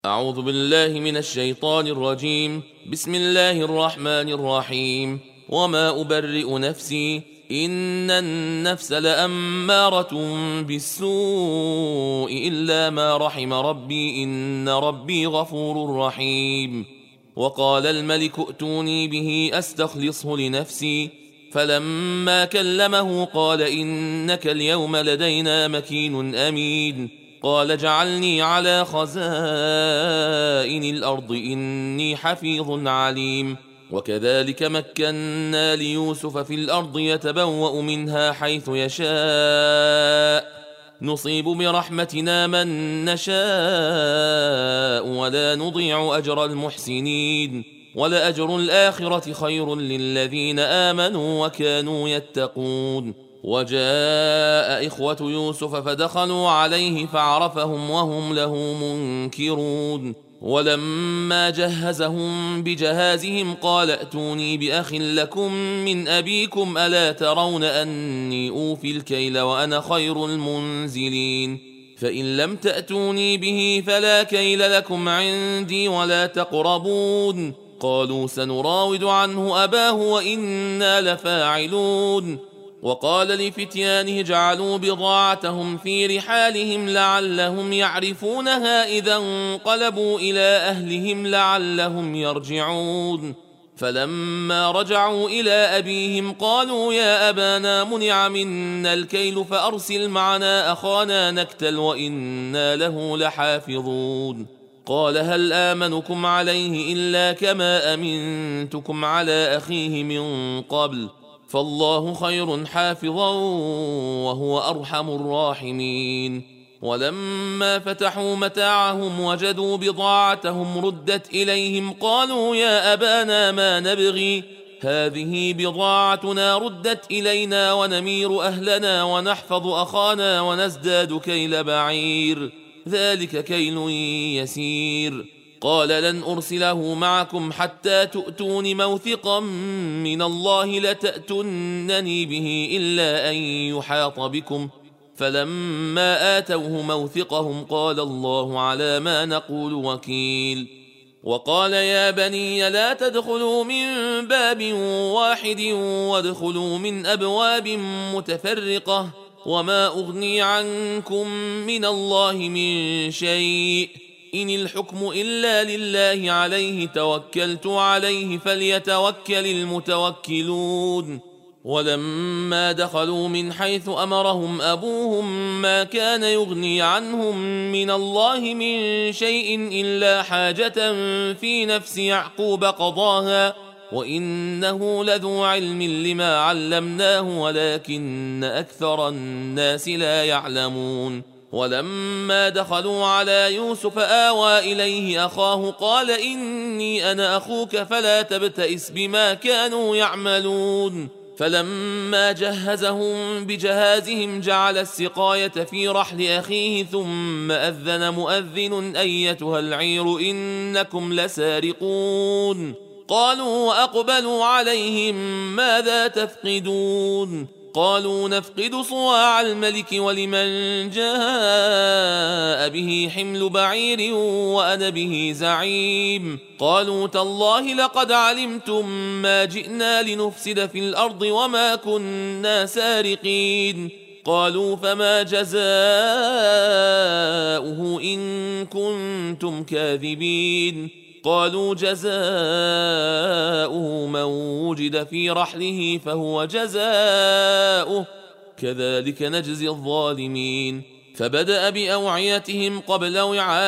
أعوذ بالله من الشيطان الرجيم. بسم الله الرحمن الرحيم. وما أبرئ نفسي إن النفس لأمارة بالسوء إلا ما رحم ربي إن ربي غفور رحيم. وقال الملك ائتوني به أستخلصه لنفسي فلما كلمه قال إنك اليوم لدينا مكين أمين. قال اجعلني على خزائن الأرض إني حفيظ عليم. وكذلك مكنا ليوسف في الأرض يتبوأ منها حيث يشاء نصيب برحمتنا من نشاء ولا نضيع أجر المحسنين ولأجر الآخرة خير للذين آمنوا وكانوا يتقون. وجاء إخوة يوسف فدخلوا عليه فعرفهم وهم له منكرون. ولما جهزهم بجهازهم قال ائتوني بأخ لكم من أبيكم ألا ترون أني أوفي الكيل وأنا خير المنزلين فإن لم تأتوني به فلا كيل لكم عندي ولا تقربون. قالوا سنراود عنه أباه وإنا لفاعلون. وقال لفتيانه اجعلوا بضاعتهم في رحالهم لعلهم يعرفونها إذا انقلبوا إلى أهلهم لعلهم يرجعون. فلما رجعوا إلى أبيهم قالوا يا أبانا منع منا الكيل فأرسل معنا أخانا نكتل وإنا له لحافظون. قال هل آمنكم عليه إلا كما أمنتكم على أخيه من قبل فالله خير حافظا وهو أرحم الراحمين. ولما فتحوا متاعهم وجدوا بضاعتهم ردت إليهم قالوا يا أبانا ما نبغي هذه بضاعتنا ردت إلينا ونمير أهلنا ونحفظ أخانا ونزداد كيل بعير ذلك كيل يسير. قال لن أرسله معكم حتى تؤتون موثقا من الله لتأتونني به إلا أن يحاط بكم فلما آتوه موثقهم قال الله على ما نقول وكيل. وقال يا بني لا تدخلوا من باب واحد وادخلوا من أبواب متفرقة وما أغني عنكم من الله من شيء إن الحكم إلا لله عليه توكلت عليه فليتوكل المتوكلون. ولما دخلوا من حيث أمرهم أبوهم ما كان يغني عنهم من الله من شيء إلا حاجة في نفس يعقوب قضاها وإنه لذو علم لما علمناه ولكن أكثر الناس لا يعلمون. ولما دخلوا على يوسف آوى إليه أخاه قال إني أنا أخوك فلا تبتئس بما كانوا يعملون. فلما جهزهم بجهازهم جعل السقاية في رحل أخيه ثم أذن مؤذن أيتها العير إنكم لسارقون. قالوا وأقبلوا عليهم ماذا تفقدون قالوا نفقد صواع الملك ولمن جاء به حمل بعير وأنا به زعيم. قالوا تالله لقد علمتم ما جئنا لنفسد في الأرض وما كنا سارقين. قالوا فما جزاؤه إن كنتم كاذبين. قالوا جزاؤه من وجد في رحله فهو جزاؤه كذلك نجزي الظالمين. فبدأ بأوعيتهم قبل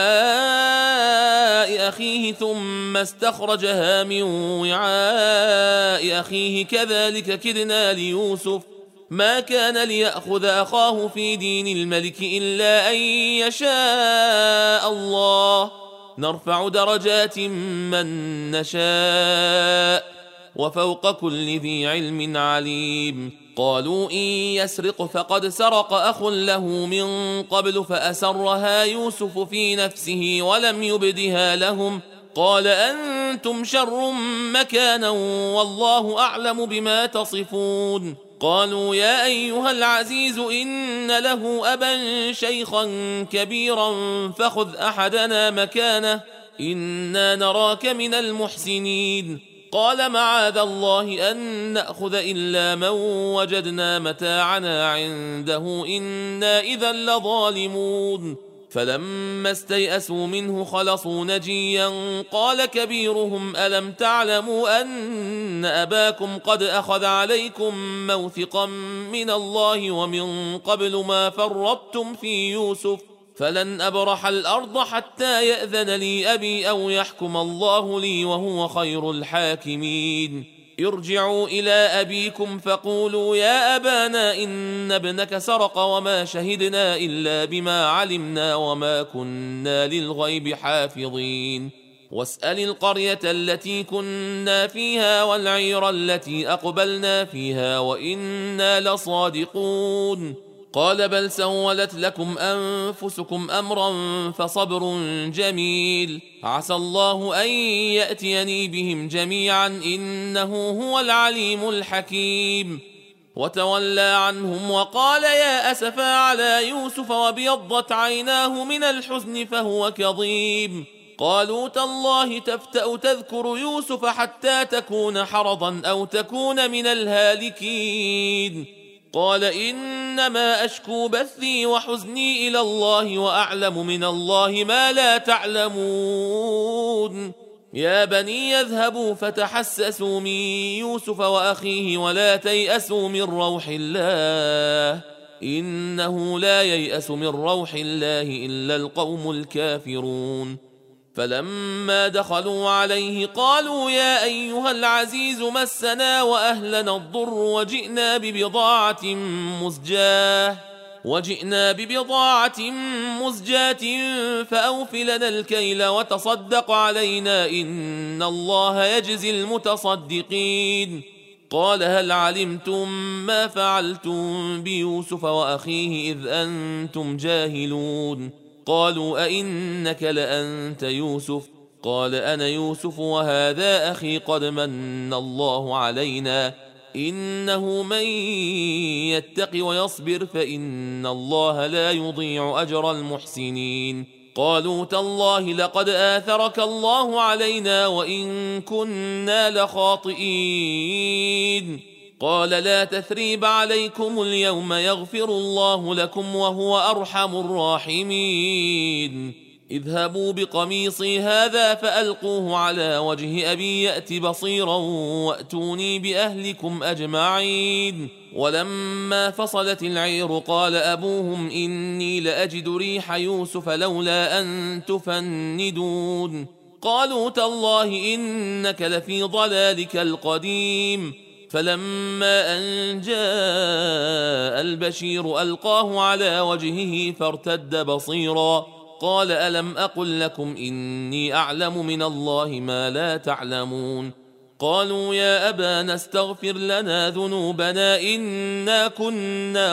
وعاء أخيه ثم استخرجها من وعاء أخيه كذلك كدنا ليوسف ما كان ليأخذ أخاه في دين الملك إلا أن يشاء الله نرفع درجات من نشاء وفوق كل ذي علم عليم. قالوا إن يسرق فقد سرق أخ له من قبل فأسرها يوسف في نفسه ولم يبدها لهم قال أنتم شر مكانا والله أعلم بما تصفون. قالوا يا أيها العزيز إن له أبا شيخا كبيرا فخذ أحدنا مكانه إنا نراك من المحسنين. قال معاذ الله أن نأخذ إلا من وجدنا متاعنا عنده إنا إذا لظالمون. فلما استيئسوا منه خلصوا نجيا قال كبيرهم ألم تعلموا أن أباكم قد أخذ عليكم موثقا من الله ومن قبل ما فرطتم في يوسف فلن أبرح الأرض حتى يأذن لي أبي أو يحكم الله لي وهو خير الحاكمين. ارجعوا إلى أبيكم فقولوا يا أبانا إن ابنك سرق وما شهدنا إلا بما علمنا وما كنا للغيب حافظين. واسأل القرية التي كنا فيها والعير التي أقبلنا فيها وإنا لصادقون. قال بل سولت لكم أنفسكم أمرا فصبر جميل عسى الله أن يأتيني بهم جميعا إنه هو العليم الحكيم. وتولى عنهم وقال يا أسفا على يوسف وابيضت عيناه من الحزن فهو كظيم. قالوا تالله تفتأ تذكر يوسف حتى تكون حرضا أو تكون من الهالكين. قال إنما أشكو بثي وحزني إلى الله وأعلم من الله ما لا تعلمون. يا بني يذهبوا فتحسسوا من يوسف وأخيه ولا تيأسوا من روح الله إنه لا ييأس من روح الله إلا القوم الكافرون. فلما دخلوا عليه قالوا يا أيها العزيز مسنا وأهلنا الضر وجئنا ببضاعة مزجاة فأوف لنا الكيل وتصدق علينا إن الله يجزي المتصدقين. قال هل علمتم ما فعلتم بيوسف وأخيه إذ أنتم جاهلون؟ قالوا أئنك لأنت يوسف؟ قال أنا يوسف وهذا أخي قد من الله علينا إنه من يتق ويصبر فإن الله لا يضيع أجر المحسنين. قالوا تالله لقد آثرك الله علينا وإن كنا لخاطئين. قال لا تثريب عليكم اليوم يغفر الله لكم وهو أرحم الراحمين. اذهبوا بقميصي هذا فألقوه على وجه أبي يأت بصيرا وأتوني بأهلكم أجمعين. ولما فصلت العير قال أبوهم إني لأجد ريح يوسف لولا أن تفندون. قالوا تالله إنك لفي ضلالك القديم. فلما أن جاء البشير ألقاه على وجهه فارتد بصيرا قال ألم أقل لكم إني أعلم من الله ما لا تعلمون؟ قالوا يا أبانا استغفر لنا ذنوبنا إنا كنا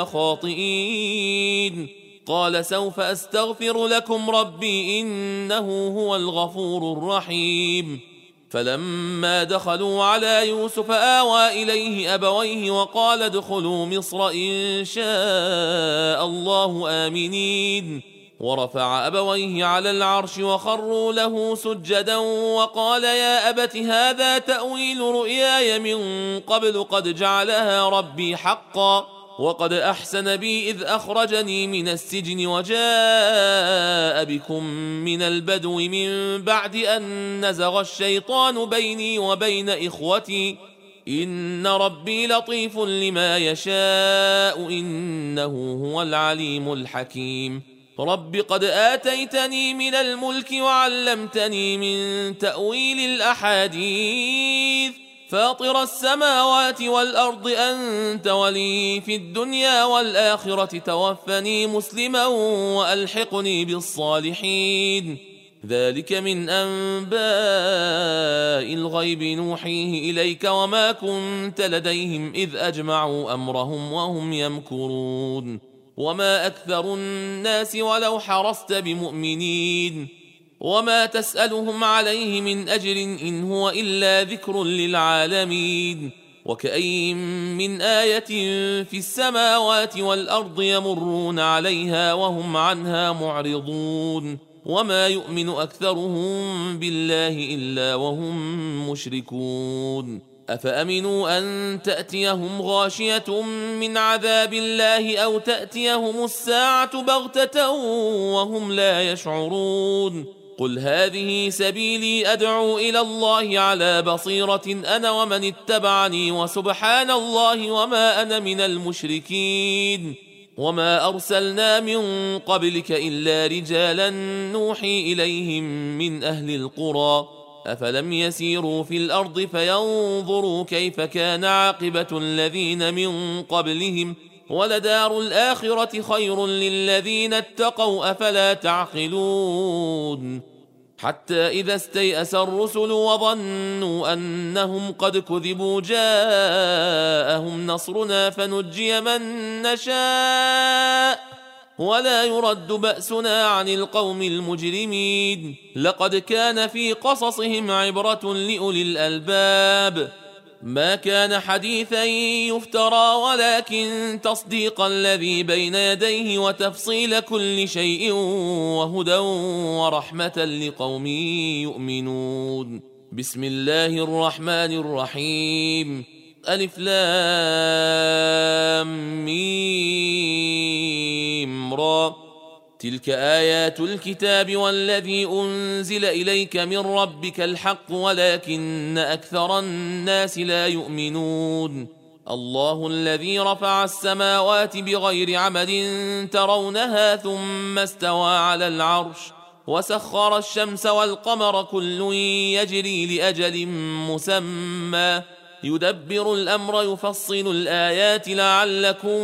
خاطئين. قال سوف أستغفر لكم ربي إنه هو الغفور الرحيم. فلما دخلوا على يوسف آوى إليه أبويه وقال ادخلوا مصر إن شاء الله آمنين. ورفع أبويه على العرش وخروا له سجدا وقال يا أبت هذا تأويل رؤياي من قبل قد جعلها ربي حقا وقد أحسن بي إذ أخرجني من السجن وجاء بكم من البدو من بعد أن نزغ الشيطان بيني وبين إخوتي إن ربي لطيف لما يشاء إنه هو العليم الحكيم. رب قد آتيتني من الملك وعلمتني من تأويل الأحاديث فاطر السماوات والأرض أنت ولي في الدنيا والآخرة توفني مسلما وألحقني بالصالحين. ذلك من أنباء الغيب نوحيه إليك وما كنت لديهم إذ أجمعوا أمرهم وهم يمكرون. وما أكثر الناس ولو حرصت بمؤمنين وما تسألهم عليه من أجر إن هو إلا ذكر للعالمين. وكأي من آية في السماوات والأرض يمرون عليها وهم عنها معرضون وما يؤمن أكثرهم بالله إلا وهم مشركون أفأمنوا أن تأتيهم غاشية من عذاب الله أو تأتيهم الساعة بغتة وهم لا يشعرون قل هذه سبيلي أدعو إلى الله على بصيرة أنا ومن اتبعني وسبحان الله وما أنا من المشركين وما أرسلنا من قبلك إلا رجالا نوحي إليهم من أهل القرى أفلم يسيروا في الأرض فينظروا كيف كان عاقبة الذين من قبلهم ولدار الآخرة خير للذين اتقوا أفلا تعقلون حتى إذا استيأس الرسل وظنوا أنهم قد كذبوا جاءهم نصرنا فنجي من نشاء ولا يرد بأسنا عن القوم المجرمين لقد كان في قصصهم عبرة لأولي الألباب ما كان حديثا يفترى ولكن تصديق الذي بين يديه وتفصيل كل شيء وهدى ورحمة لقوم يؤمنون بسم الله الرحمن الرحيم ألف لام ميم را تلك آيات الكتاب والذي أنزل إليك من ربك الحق ولكن أكثر الناس لا يؤمنون الله الذي رفع السماوات بغير عمد ترونها ثم استوى على العرش وسخر الشمس والقمر كل يجري لأجل مسمى يدبر الأمر يفصل الآيات لعلكم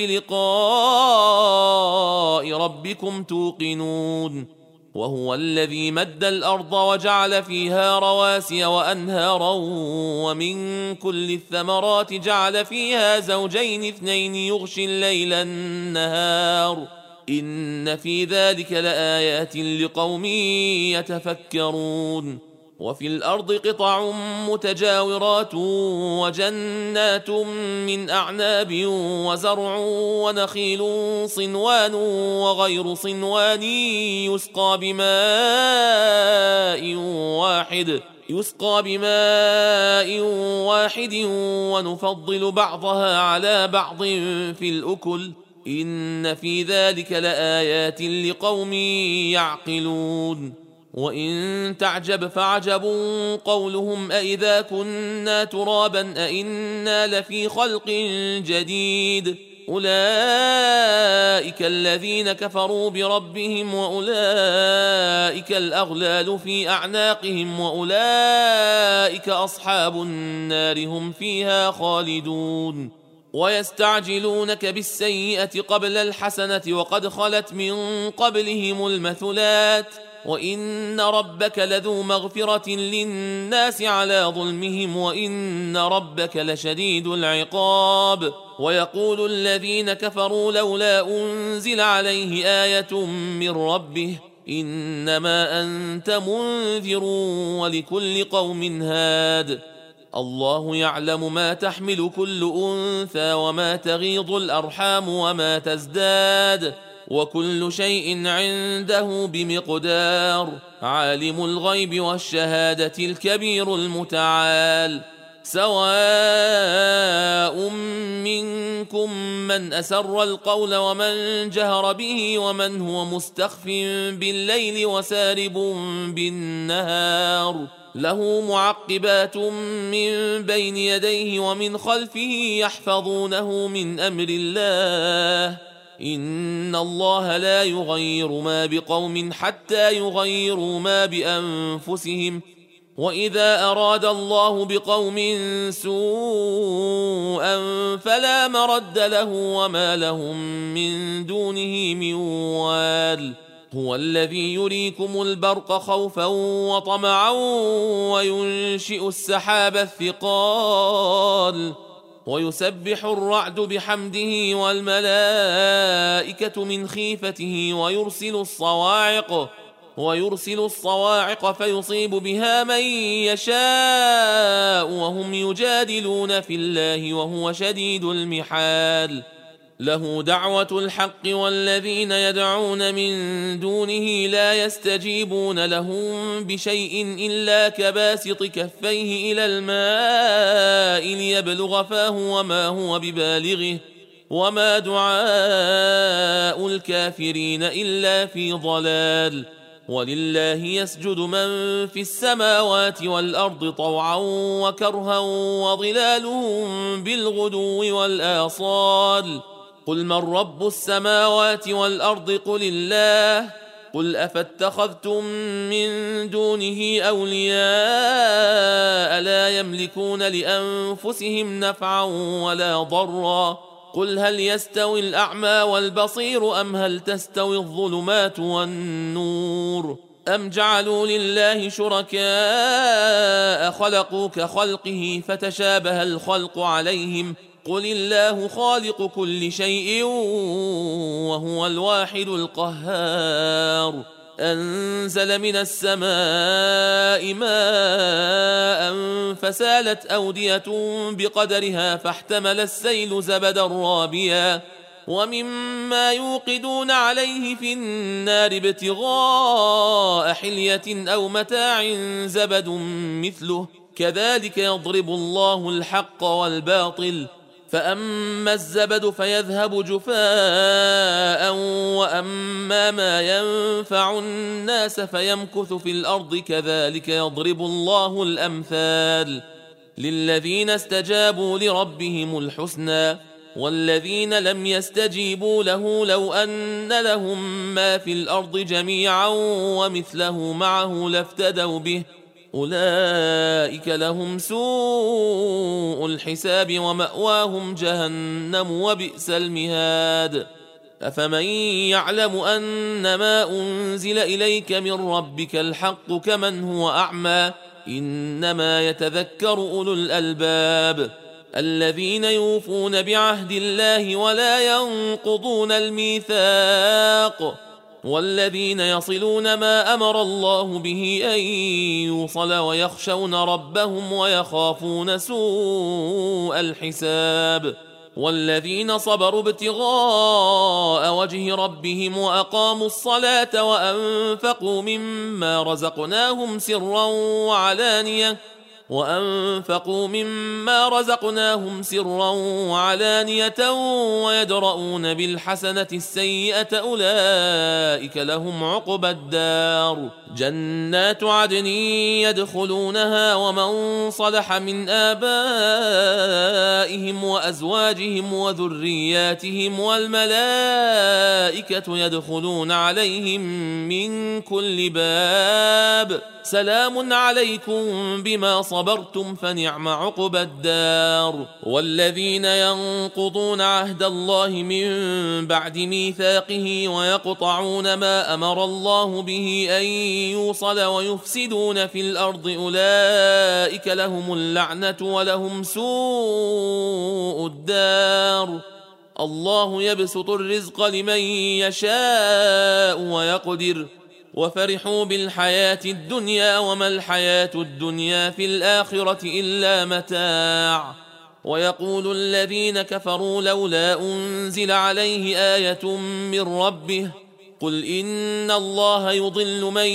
بلقاء ربكم توقنون وهو الذي مد الأرض وجعل فيها رواسي وأنهارا ومن كل الثمرات جعل فيها زوجين اثنين يغشي الليل النهار إن في ذلك لآيات لقوم يتفكرون وفي الأرض قطع متجاورات وجنات من أعناب وزرع ونخيل صنوان وغير صنوان يسقى بماء واحد ونفضل بعضها على بعض في الأكل إن في ذلك لآيات لقوم يعقلون وإن تعجب فعجب قولهم أإذا كنا ترابا أإنا لفي خلق جديد أولئك الذين كفروا بربهم وأولئك الأغلال في أعناقهم وأولئك أصحاب النار هم فيها خالدون ويستعجلونك بالسيئة قبل الحسنة وقد خلت من قبلهم المثلات وإن ربك لذو مغفرة للناس على ظلمهم وإن ربك لشديد العقاب ويقول الذين كفروا لولا أنزل عليه آية من ربه إنما أنت منذر ولكل قوم هاد الله يعلم ما تحمل كل أنثى وما تغيض الأرحام وما تزداد وكل شيء عنده بمقدار عالم الغيب والشهادة الكبير المتعال سواء منكم من أسر القول ومن جهر به ومن هو مستخف بالليل وسارب بالنهار له معقبات من بين يديه ومن خلفه يحفظونه من أمر الله إن الله لا يغير ما بقوم حتى يغيروا ما بأنفسهم وإذا أراد الله بقوم سوءا فلا مرد له وما لهم من دونه من وال هو الذي يريكم البرق خوفا وطمعا وينشئ السحاب الثقال ويسبح الرعد بحمده والملائكة من خيفته ويرسل الصواعق ويرسل الصواعق فيصيب بها من يشاء وهم يجادلون في الله وهو شديد المحال له دعوة الحق والذين يدعون من دونه لا يستجيبون لهم بشيء إلا كباسط كفيه إلى الماء ليبلغ فاه وما هو ببالغه وما دعاء الكافرين إلا في ضلال ولله يسجد من في السماوات والأرض طوعا وكرها وظلالهم بالغدو والآصال قل من رب السماوات والأرض قل الله قل أفاتخذتم من دونه أولياء لا يملكون لأنفسهم نفعا ولا ضرا قل هل يستوي الأعمى والبصير أم هل تستوي الظلمات والنور أم جعلوا لله شركاء خلقوا كخلقه فتشابه الخلق عليهم قل الله خالق كل شيء وهو الواحد القهار أنزل من السماء ماء فسالت أودية بقدرها فاحتمل السيل زبدا رابيا ومما يوقدون عليه في النار ابتغاء حلية أو متاع زبد مثله كذلك يضرب الله الحق والباطل فأما الزبد فيذهب جفاء وأما ما ينفع الناس فيمكث في الأرض كذلك يضرب الله الأمثال للذين استجابوا لربهم الحسنى والذين لم يستجيبوا له لو أن لهم ما في الأرض جميعا ومثله معه لافتدوا به أولئك لهم سوء الحساب ومأواهم جهنم وبئس المهاد أفمن يعلم أن ما أنزل إليك من ربك الحق كمن هو أعمى إنما يتذكر أولو الألباب الذين يوفون بعهد الله ولا ينقضون الميثاق والذين يصلون ما أمر الله به أن يوصل ويخشون ربهم ويخافون سوء الحساب والذين صبروا ابتغاء وجه ربهم وأقاموا الصلاة وأنفقوا مما رزقناهم سرا وعلانية ويدرؤون بالحسنة السيئة أولئك لهم عقبى الدار جنات عدن يدخلونها ومن صلح من آبائهم وأزواجهم وذرياتهم والملائكة يدخلون عليهم من كل باب سلام عليكم بما صبرتم فنعم عقبى الدار والذين ينقضون عهد الله من بعد ميثاقه ويقطعون ما أمر الله به أن يوصل ويفسدون في الأرض أولئك لهم اللعنة ولهم سوء الدار الله يبسط الرزق لمن يشاء ويقدر وفرحوا بالحياة الدنيا وما الحياة الدنيا في الآخرة إلا متاع ويقول الذين كفروا لولا أنزل عليه آية من ربه قل إن الله يضل من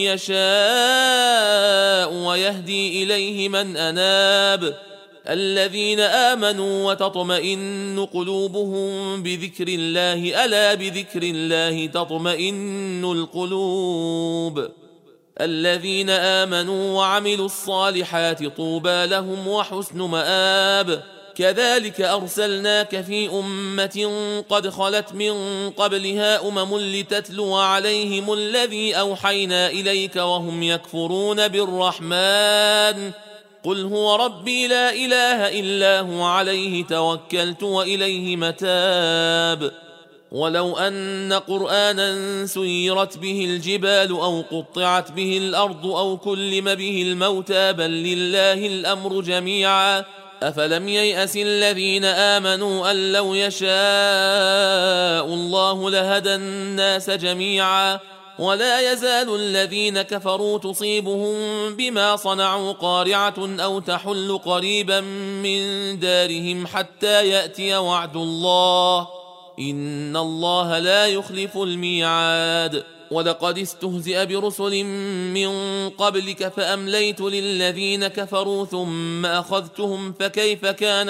يشاء ويهدي إليه من أناب الذين آمنوا وتطمئن قلوبهم بذكر الله ألا بذكر الله تطمئن القلوب الذين آمنوا وعملوا الصالحات طوبى لهم وحسن مآب كذلك أرسلناك في أمة قد خلت من قبلها لتتلو عليهم الذي أوحينا إليك وهم يكفرون بالرحمن قل هو ربي لا إله إلا هو عليه توكلت وإليه متاب ولو أن قرآنا سيرت به الجبال أو قطعت به الأرض أو كلم به الموتى بل لله الأمر جميعا أفلم ييأس الذين آمنوا أن لو يشاء الله لهدى الناس جميعا ولا يزال الذين كفروا تصيبهم بما صنعوا قارعة أو تحل قريبا من دارهم حتى يأتي وعد الله إن الله لا يخلف الميعاد. ولقد استهزئ برسل من قبلك فأمليت للذين كفروا ثم أخذتهم فكيف كان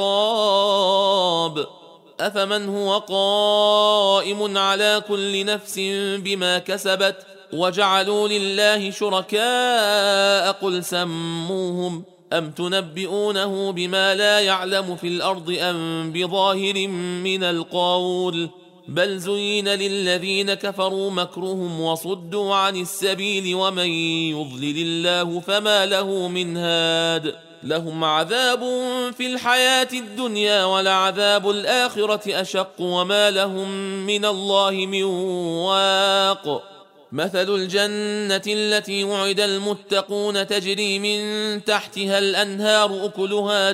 عقاب. أفمن هو قائم على كل نفس بما كسبت وجعلوا لله شركاء قل سموهم أم تنبئونه بما لا يعلم في الأرض أم بظاهر من القول بل زين للذين كفروا مكرهم وصدوا عن السبيل ومن يضلل الله فما له من هاد لهم عذاب في الحياة الدنيا ولعذاب الآخرة أشق وما لهم من الله من واق. مثل الجنة التي وعد المتقون تجري من تحتها الأنهار أكلها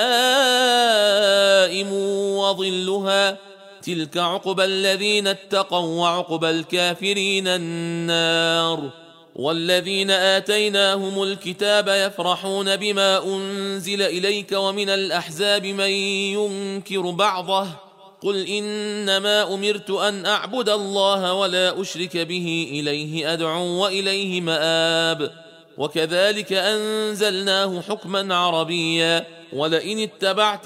دائم وظلها تلك عقبى الذين اتقوا وعقبى الكافرين النار. والذين آتيناهم الكتاب يفرحون بما أنزل إليك ومن الأحزاب من ينكر بعضه قل إنما أمرت أن أعبد الله ولا أشرك به إليه أدعو وإليه مآب. وكذلك أنزلناه حكما عربيا ولئن اتبعت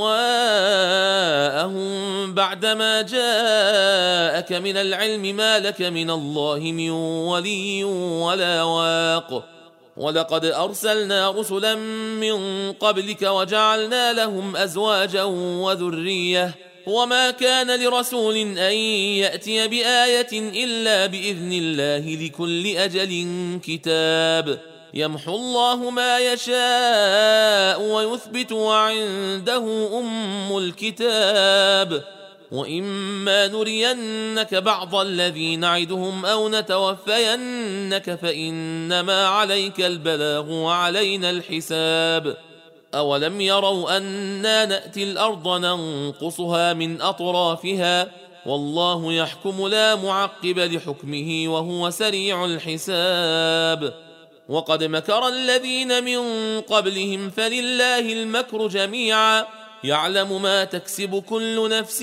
أهواءهم بعدما جاءك من العلم ما لك من الله من ولي ولا واق. ولقد أرسلنا رسلا من قبلك وجعلنا لهم أزواجا وذرية وما كان لرسول أن يأتي بآية إلا بإذن الله لكل أجل كتاب يمحو الله ما يشاء ويثبت وعنده أم الكتاب. وإما نرينك بعض الذي نعدهم أو نتوفينك فإنما عليك البلاغ وعلينا الحساب. أولم يروا أنا نأتي الأرض ننقصها من أطرافها والله يحكم لا معقب لحكمه وهو سريع الحساب. وقد مكر الذين من قبلهم فلله المكر جميعا يعلم ما تكسب كل نفس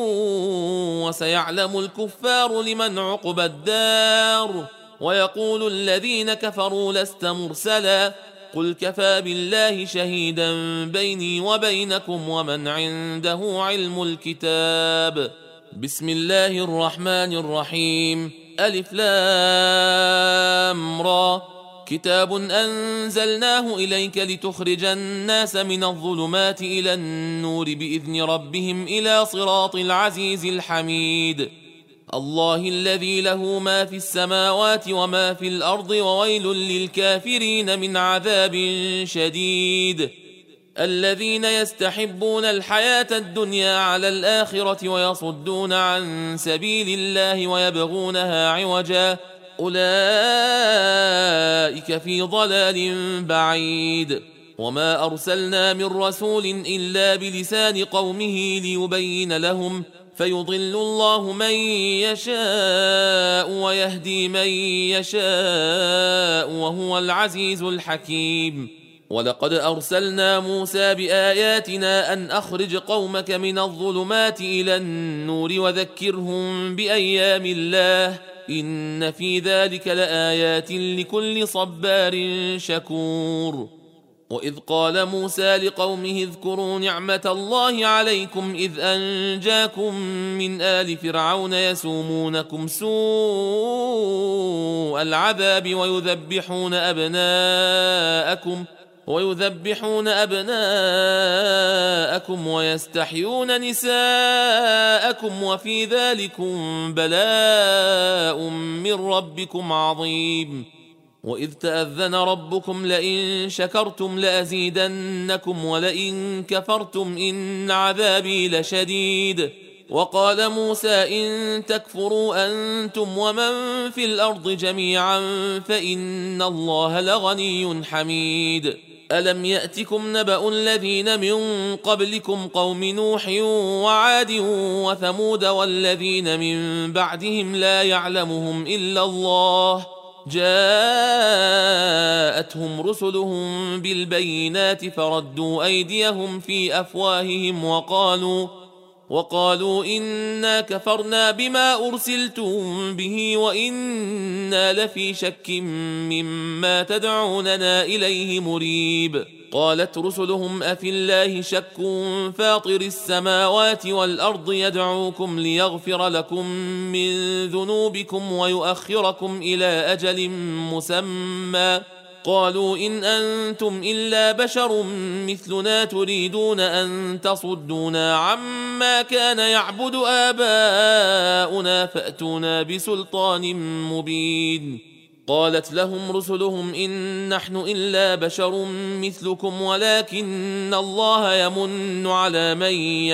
وسيعلم الكفار لمن عقبى الدار. ويقول الذين كفروا لست مرسلا قل كفى بالله شهيدا بيني وبينكم ومن عنده علم الكتاب. بسم الله الرحمن الرحيم ألف لام را كتاب أنزلناه إليك لتخرج الناس من الظلمات إلى النور بإذن ربهم إلى صراط العزيز الحميد. الله الذي له ما في السماوات وما في الأرض وويل للكافرين من عذاب شديد. الذين يستحبون الحياة الدنيا على الآخرة ويصدون عن سبيل الله ويبغونها عوجا أولئك في ضلال بعيد. وما أرسلنا من رسول إلا بلسان قومه ليبين لهم فيضل الله من يشاء ويهدي من يشاء وهو العزيز الحكيم. ولقد أرسلنا موسى بآياتنا أن أخرج قومك من الظلمات إلى النور وذكرهم بأيام الله إن في ذلك لآيات لكل صبار شكور. وإذ قال موسى لقومه اذكروا نعمة الله عليكم إذ أنجاكم من آل فرعون يسومونكم سوء العذاب ويذبحون أبناءكم ويستحيون نساءكم وفي ذلكم بلاء من ربكم عظيم. وإذ تأذن ربكم لئن شكرتم لأزيدنكم ولئن كفرتم إن عذابي لشديد. وقال موسى إن تكفروا أنتم ومن في الأرض جميعا فإن الله لغني حميد ألم يأتكم نبأ الذين من قبلكم قوم نوح وعاد وثمود والذين من بعدهم لا يعلمهم إلا الله جاءتهم رسلهم بالبينات فردوا أيديهم في أفواههم وقالوا إنا كفرنا بما أرسلتم به وإنا لفي شك مما تدعوننا إليه مريب. قالت رسلهم أفي الله شك فاطر السماوات والأرض يدعوكم ليغفر لكم من ذنوبكم ويؤخركم إلى أجل مسمى قالوا إن أنتم إلا بشر مثلنا تريدون أن تصدونا عما كان يعبد آباؤنا فأتونا بسلطان مبين. قالت لهم رسلهم إن نحن إلا بشر مثلكم ولكن الله يمن على من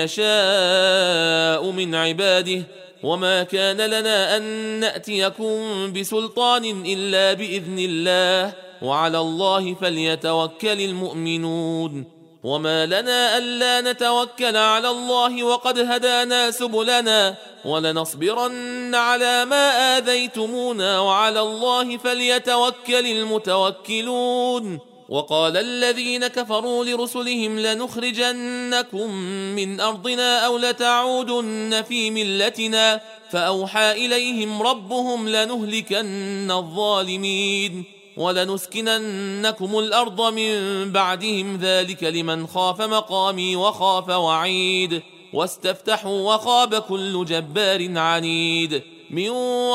يشاء من عباده وما كان لنا أن نأتيكم بسلطان إلا بإذن الله وعلى الله فليتوكل المؤمنون. وما لنا ألا نتوكل على الله وقد هدانا سبلنا ولنصبرن على ما آذيتمونا وعلى الله فليتوكل المتوكلون. وقال الذين كفروا لرسلهم لنخرجنكم من أرضنا أو لتعودن في ملتنا فأوحى إليهم ربهم لنهلكن الظالمين ولنسكننكم الأرض من بعدهم ذلك لمن خاف مقامي وخاف وعيد واستفتحوا وخاب كل جبار عنيد من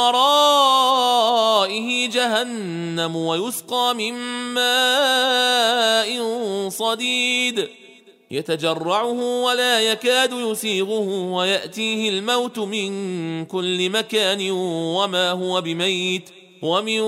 ورائه جهنم ويسقى من ماء صديد يتجرعه ولا يكاد يسيغه ويأتيه الموت من كل مكان وما هو بميت ومن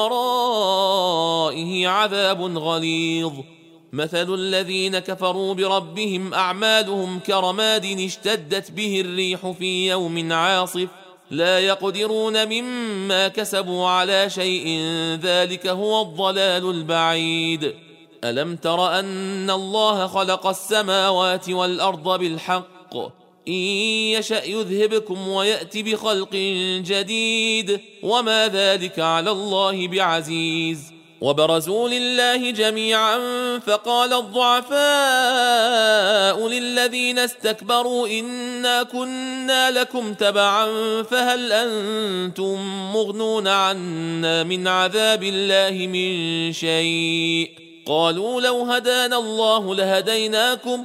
ورائه عذاب غليظ. مثل الذين كفروا بربهم أعمالهم كرماد اشتدت به الريح في يوم عاصف لا يقدرون مما كسبوا على شيء ذلك هو الضلال البعيد. ألم تر أن الله خلق السماوات والأرض بالحق إن يشأ يذهبكم ويأتي بخلق جديد وما ذلك على الله بعزيز. وبرزوا لله جميعا فقال الضعفاء للذين استكبروا إنا كنا لكم تبعا فهل أنتم مغنون عنا من عذاب الله من شيء قالوا لو هدانا الله لهديناكم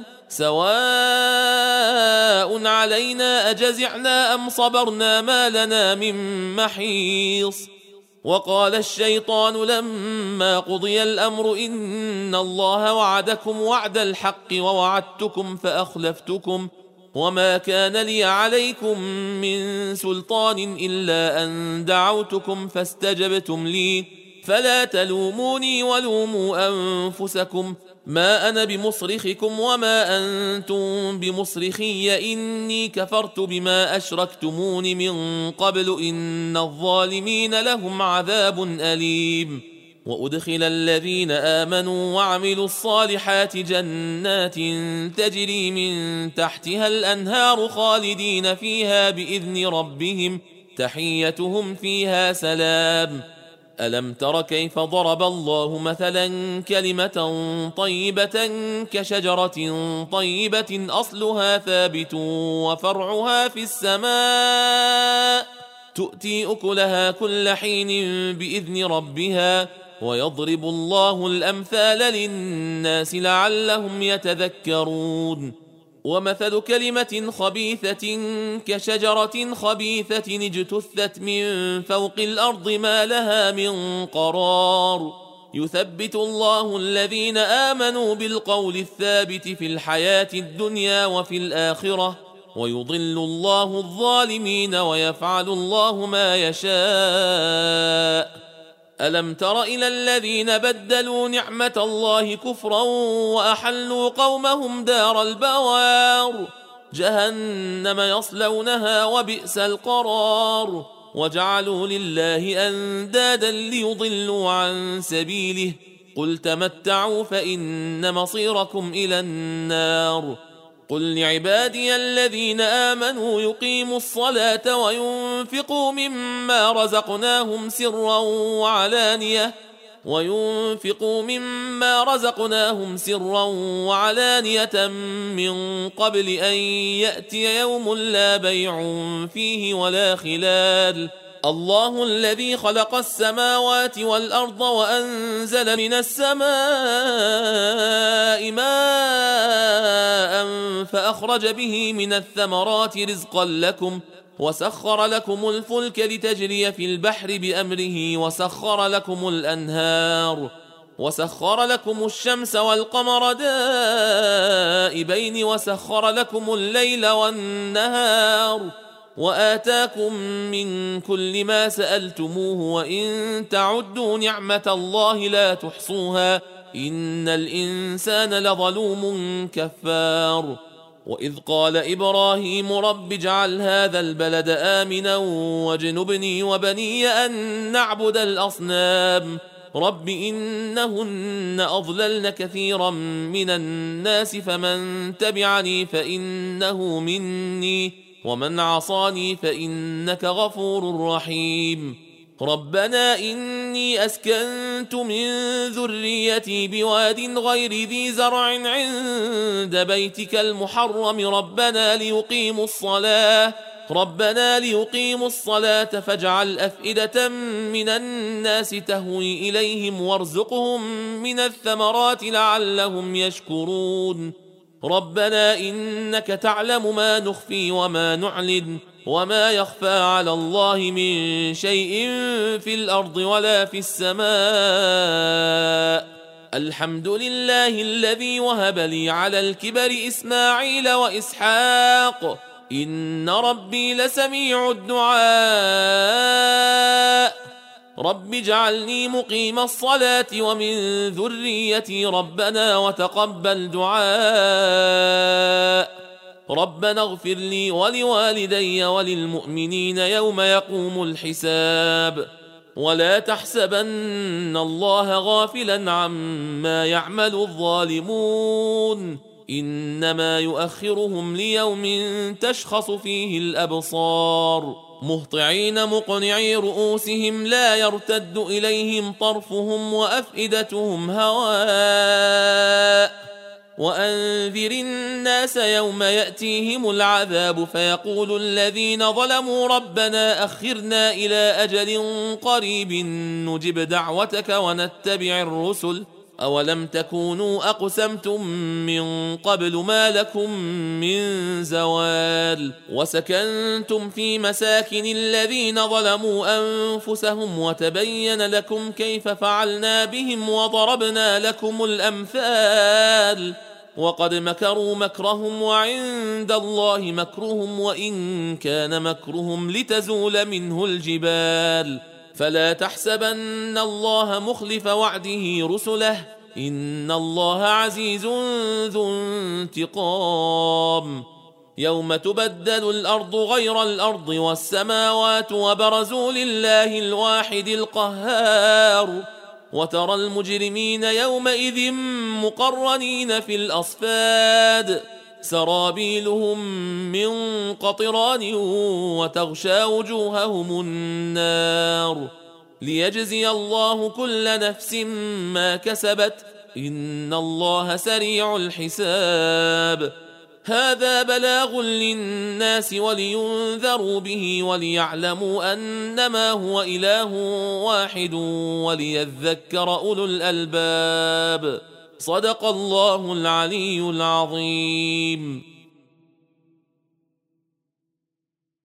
سواء علينا أجزعنا أم صبرنا ما لنا من محيص. وقال الشيطان لما قضي الأمر إن الله وعدكم وعد الحق ووعدتكم فأخلفتكم وما كان لي عليكم من سلطان إلا أن دعوتكم فاستجبتم لي فلا تلوموني ولوموا أنفسكم ما أنا بمصرخكم وما أنتم بمصرخي إني كفرت بما أشركتمون من قبل إن الظالمين لهم عذاب أليم. وأدخل الذين آمنوا وعملوا الصالحات جنات تجري من تحتها الأنهار خالدين فيها بإذن ربهم تحيتهم فيها سلام. ألم تر كيف ضرب الله مثلا كلمة طيبة كشجرة طيبة أصلها ثابت وفرعها في السماء تؤتي أكلها كل حين بإذن ربها ويضرب الله الأمثال للناس لعلهم يتذكرون. ومثل كلمة خبيثة كشجرة خبيثة اجتثت من فوق الأرض ما لها من قرار يثبت الله الذين آمنوا بالقول الثابت في الحياة الدنيا وفي الآخرة ويضل الله الظالمين ويفعل الله ما يشاء. ألم تر إلى الذين بدلوا نعمة الله كفرا وأحلوا قومهم دار البوار جهنم يصلونها وبئس القرار وجعلوا لله أندادا ليضلوا عن سبيله قل تمتعوا فإن مصيركم إلى النار قل لعبادي الذين آمنوا يقيموا الصلاة وينفقوا مما رزقناهم سرا وعلانية من قبل أن يأتي يوم لا بيع فيه ولا خلال الله الذي خلق السماوات والأرض وأنزل من السماء ماء فأخرج به من الثمرات رزقا لكم وسخر لكم الفلك لتجري في البحر بأمره وسخر لكم الأنهار وسخر لكم الشمس والقمر دائبين وسخر لكم الليل والنهار وآتاكم من كل ما سألتموه وإن تعدوا نعمة الله لا تحصوها إن الإنسان لظلوم كفار وإذ قال إبراهيم رب اجعل هذا البلد آمنا واجنبني وبني أن نعبد الأصنام رب إنهن أضللن كثيرا من الناس فمن تبعني فإنه مني ومن عصاني فإنك غفور رحيم ربنا إني أسكنت من ذريتي بواد غير ذي زرع عند بيتك المحرم ربنا ليقيموا الصلاة فاجعل أفئدة من الناس تهوي إليهم وارزقهم من الثمرات لعلهم يشكرون ربنا إنك تعلم ما نخفي وما نعلن وما يخفى على الله من شيء في الأرض ولا في السماء الحمد لله الذي وهب لي على الكبر إسماعيل وإسحاق إن ربي لسميع الدعاء رب اجعلني مقيم الصلاة ومن ذريتي ربنا وتقبل دعاء ربنا اغفر لي ولوالدي وللمؤمنين يوم يقوم الحساب ولا تحسبن الله غافلا عما يعمل الظالمون إنما يؤخرهم ليوم تشخص فيه الأبصار مهطعين مقنعي رؤوسهم لا يرتد إليهم طرفهم وأفئدتهم هواء وأنذر الناس يوم يأتيهم العذاب فيقول الذين ظلموا ربنا أخرنا إلى أجل قريب نجب دعوتك ونتبع الرسل أولم تكونوا أقسمتم من قبل ما لكم من زوال وسكنتم في مساكن الذين ظلموا أنفسهم وتبين لكم كيف فعلنا بهم وضربنا لكم الأمثال وقد مكروا مكرهم وعند الله مكرهم وإن كان مكرهم لتزول منه الجبال فلا تحسبن الله مخلف وعده رسله إن الله عزيز ذو انتقام يوم تبدل الأرض غير الأرض والسماوات وبرزوا لله الواحد القهار وترى المجرمين يومئذ مقرنين في الأصفاد سرابيلهم من قطران وتغشى وجوههم النار ليجزي الله كل نفس ما كسبت إن الله سريع الحساب هذا بلاغ للناس ولينذروا به وليعلموا أنما هو إله واحد وليذكر أولو الألباب صدق الله العلي العظيم